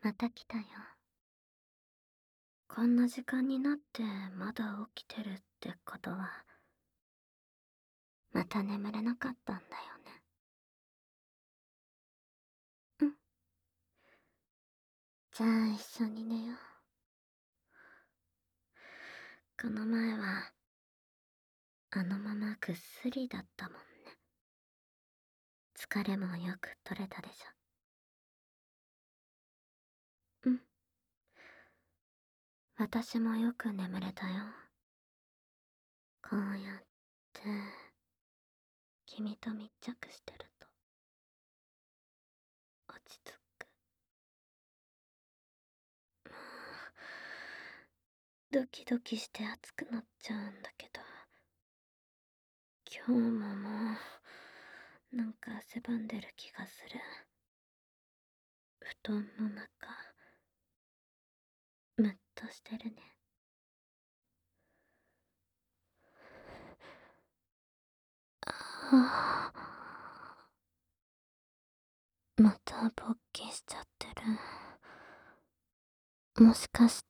また来たよ。こんな時間になってまだ起きてるってことは、また眠れなかったんだよね。うん。じゃあ一緒に寝よう。この前は、あのままぐっすりだったもんね。疲れもよく取れたでしょ。うん。私もよく眠れたよ。こうやって、君と密着してると、落ち着く。ドキドキして熱くなっちゃうんだけど、今日ももう、なんか汗ばんでる気がする。布団の中、ムッとしてるね。はあ、また勃起しちゃってる。もしかして、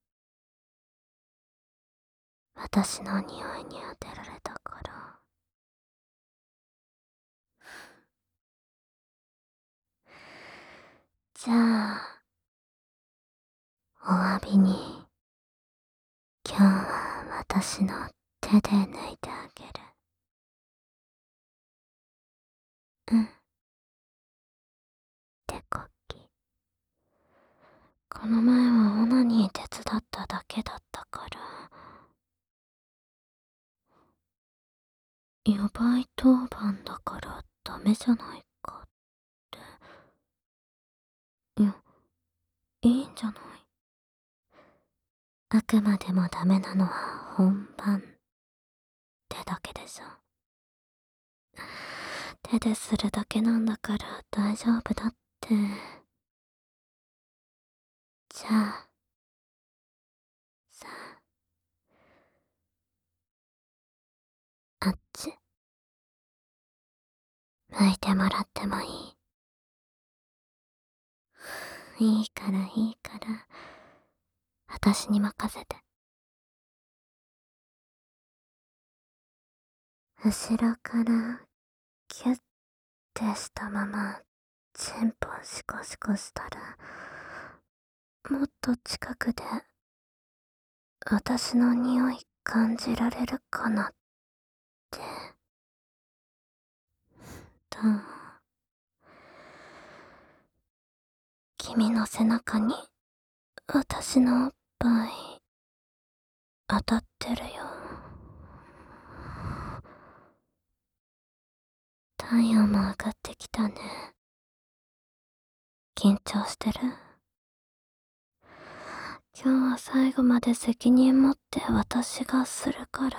私の匂いに当てられたから。じゃあ、お詫びに、今日は私の手で抜いてあげる。うん。手こき。この前はオナニー手伝っただけだったから、ヤバい当番だからダメじゃないかって。いや、いいんじゃない。あくまでもダメなのは本番ってだけでしょ。手でするだけなんだから大丈夫だって。じゃあ、さあ、あっち、向いてもらってもいい？いいからいいから、私に任せて。後ろからキュッてしたままチンポシコシコしたら、もっと近くで私の匂い感じられるかなって。どう？君の背中に私のおっぱい当たってるよ。体温も上がってきたね。緊張してる？今日は最後まで責任持って私がするから、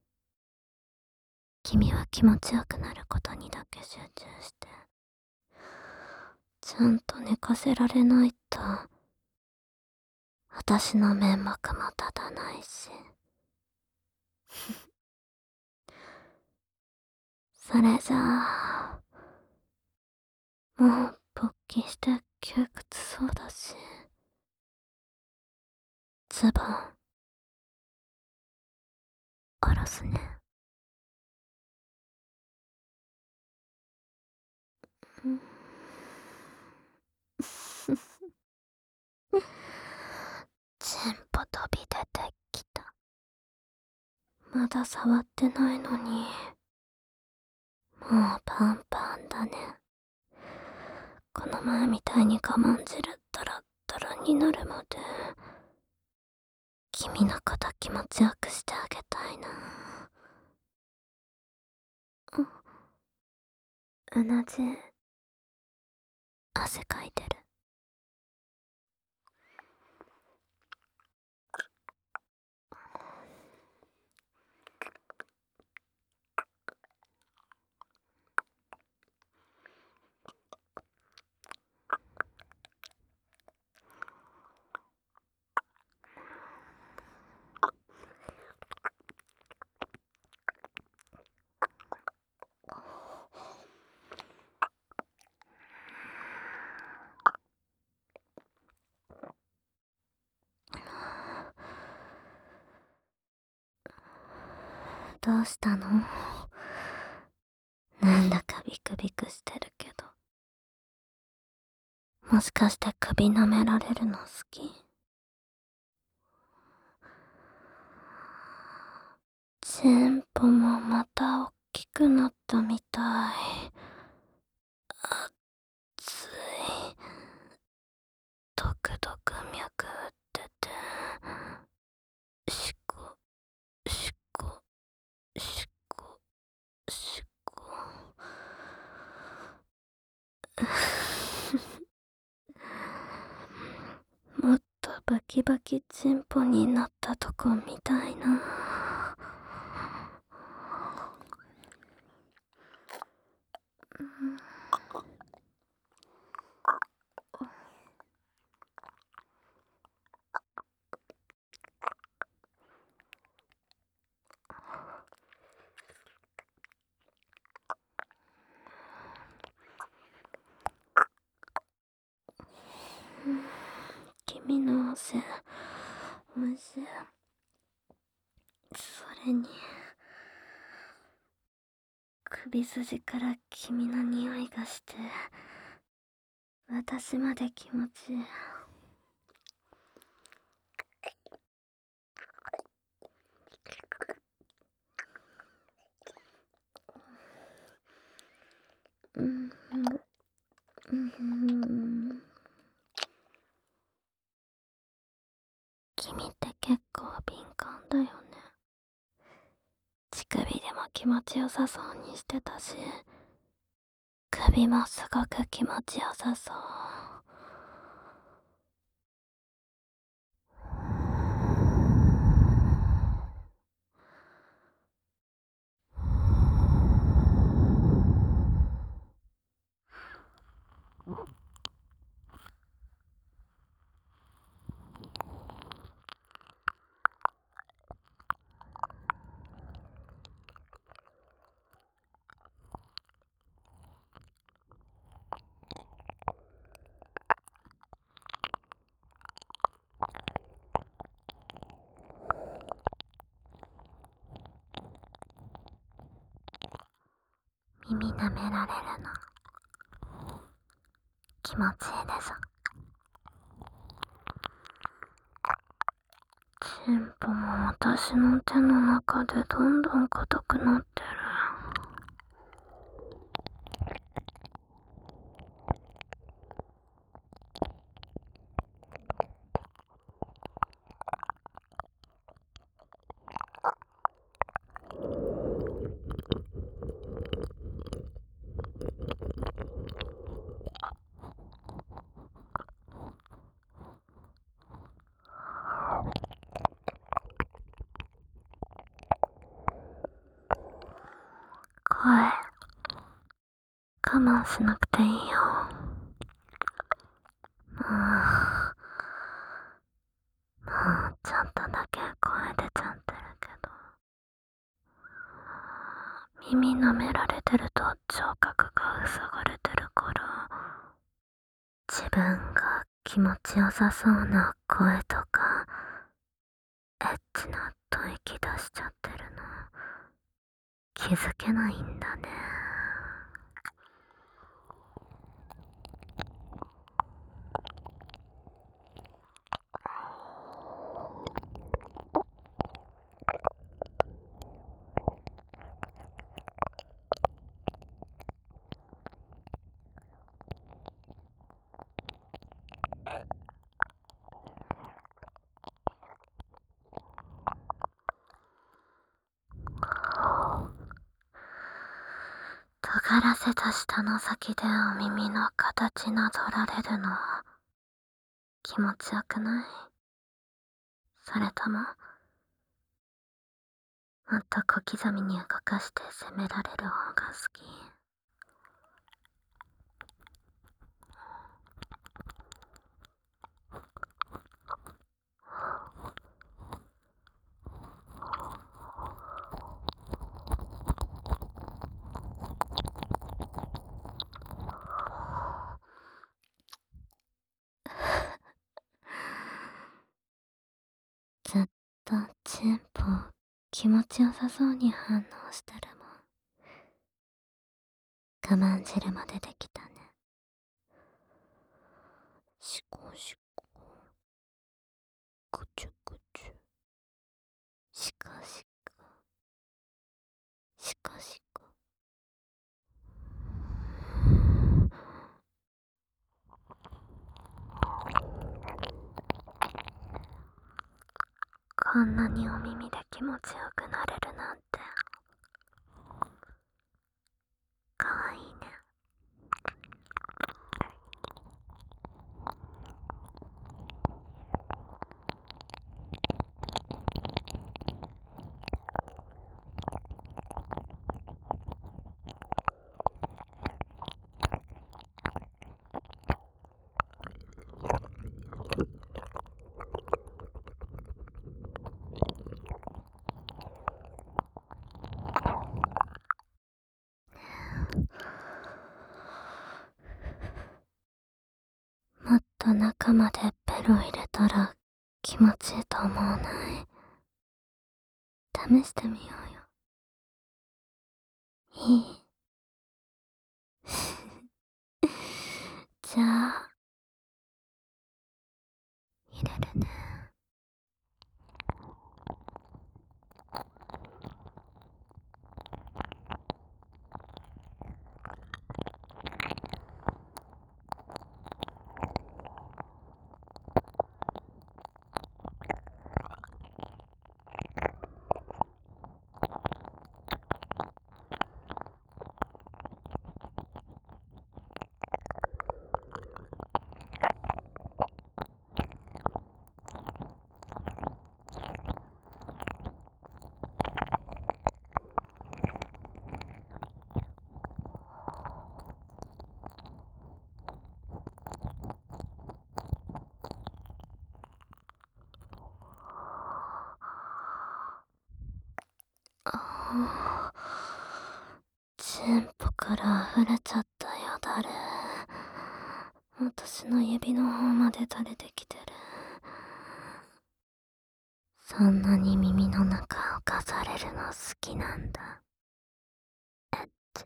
君は気持ちよくなることにだけ集中して、ちゃんと寝かせられないと私の面目も立たないし。それじゃあ、もう勃起して窮屈そうだし、ズボン下ろすね。うん。チンポ飛び出てきた。まだ触ってないのに、もうパンパンだね。この前みたいに我慢汁ダラッダラになるまで、君のこと気持ちよくしてあげたいな。同じ、汗かいてる。 どうしたの？なんだかビクビクしてるけど。もしかして首舐められるの好き？チンポもまたおっきくなったみたい。つい、ドクドク脈打ってて、しこ、しこ、しこ、しこ。もっとバキバキチンポになったとこ見たいな。君の汗、おいしい。それに、首筋から君の匂いがして、私まで気持ちいい。うんうん。君って結構敏感だよね。乳首でも気持ちよさそうにしてたし、首もすごく気持ちよさそう。耳舐められるの気持ちいいでしょ？チンポも私の手の中でどんどん硬くなってる。声、我慢しなくていいよ。もうちょっとだけ声出ちゃってるけど、耳舐められてると聴覚が塞がれてるから、自分が気持ちよさそうな声とかエッチな吐息出しちゃってるの気づけないんだね。尖らせた舌の先でお耳の形なぞられるの気持ちよくない？それとももっと小刻みに動かして責められる方が好き？ずっとチンポ気持ちよさそうに反応してるもん。我慢汁も出てきたね。シコシコ、ぐちゅぐちゅ、シコシコ、シコシコ。こんなにお耳で気持ちよくなれるなんてかわいいね。もっと中までベロ入れたら気持ちいいと思わない？試してみようよ。いい？じゃあ入れるね。あー、チンポから溢れちゃったよだれ。私の指の方まで垂れてきてる。そんなに耳の中をかされるの好きなんだ。えっち。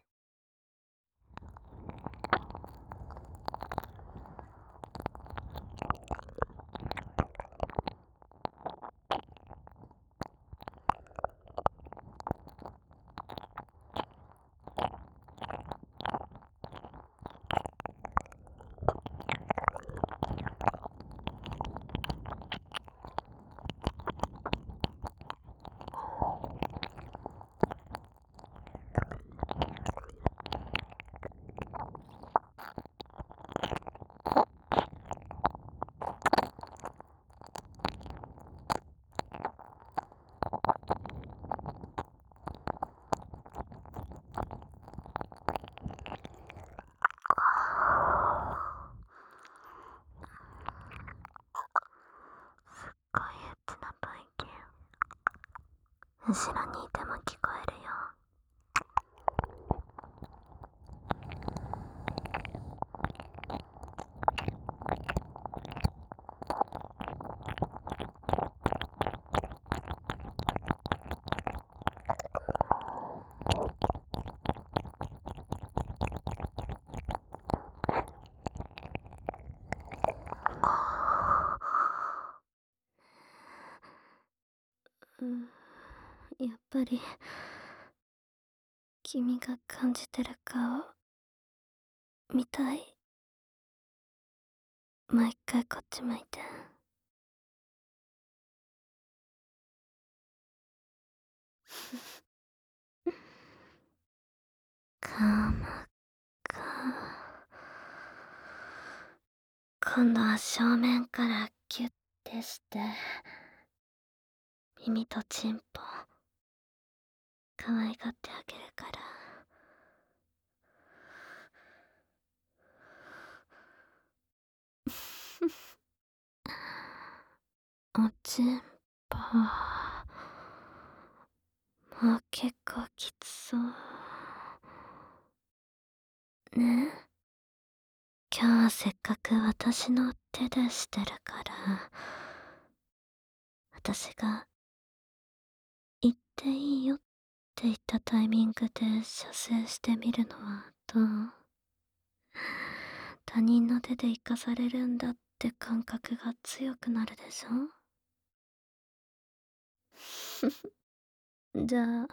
こういうつな吐息、後ろにいても聞こえるよ。うん、やっぱり君が感じてる顔見たい。もう一回こっち向いて。かむか。今度は正面からキュッてして耳とチンポ可愛がってあげるから。おちんぽもう結構きつそうね。今日はせっかく私の手でしてるから、私がいっていいよって言ったタイミングで射精してみるのはどう？他人の手で生かされるんだって感覚が強くなるでしょ？じゃあ、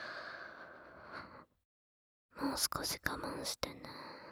もう少し我慢してね。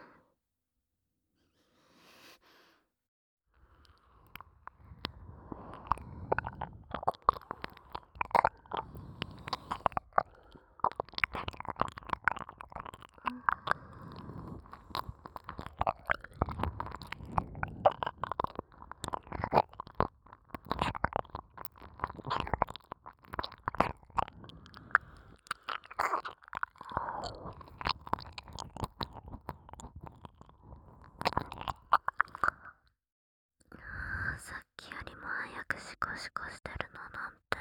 さっきよりも早くシコシコしてるのなんて、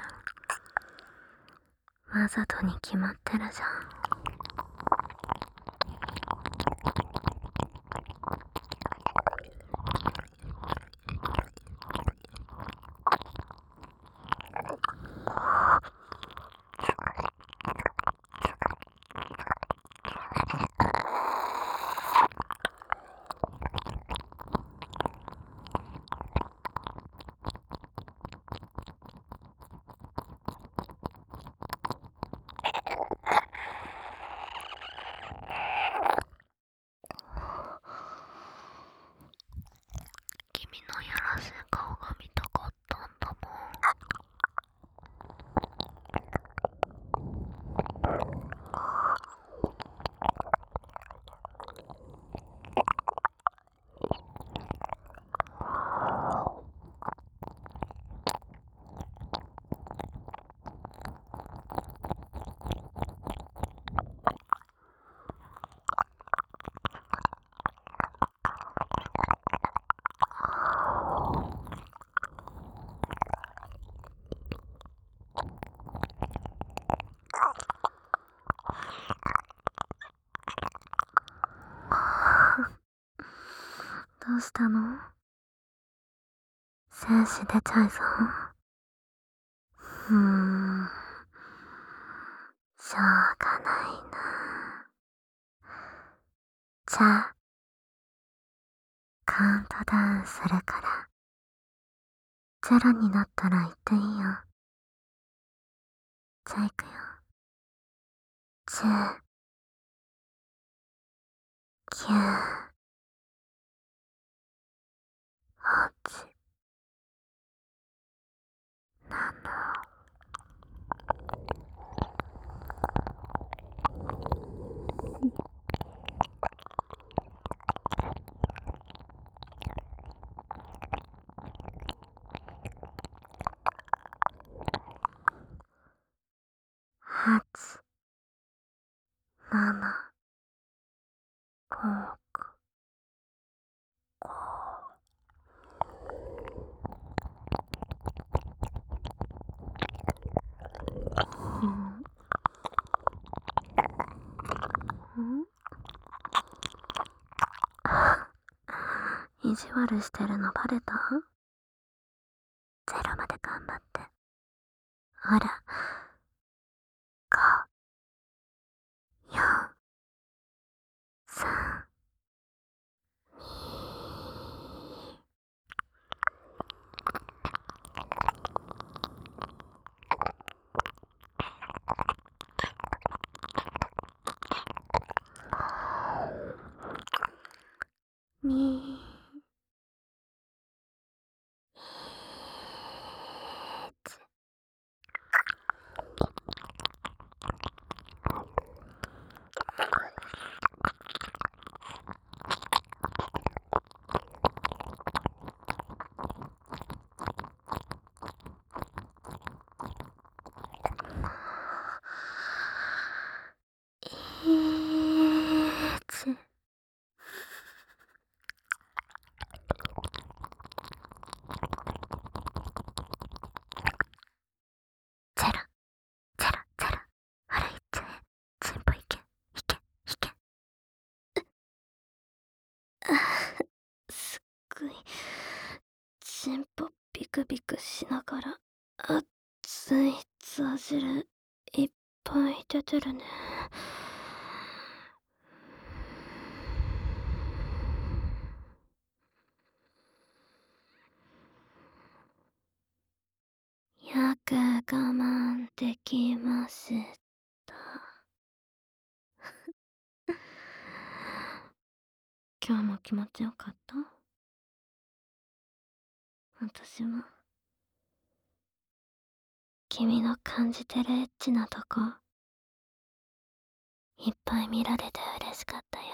わざとに決まってるじゃん。君のやらせ顔が見たかったんだもん。どうしたの？精子出ちゃいそう？しょうがないな。じゃあ、カウントダウンするから、ゼロになったら言っていいよ。じゃあ行くよ。10、9、8、7、8、7、6、意地悪してるのバレた？ゼロまで頑張って。ほら、5、4、3、2、1。ゼロ、ゼロ、ゼロ。ほら、いっちゃえ。チンポいけ、いけ、いけ。すっごい、チンポビクビクしながら、熱いザジルいっぱい出てるね。よく我慢できました。今日も気持ちよかった？私は君の感じてるエッチなとこいっぱい見られて嬉しかったよ。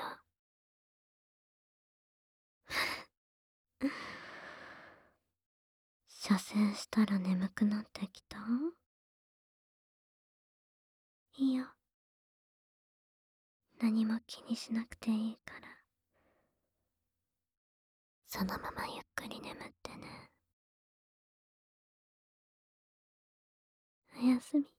射精したら眠くなってきた？いいよ。何も気にしなくていいから。そのままゆっくり眠ってね。おやすみ。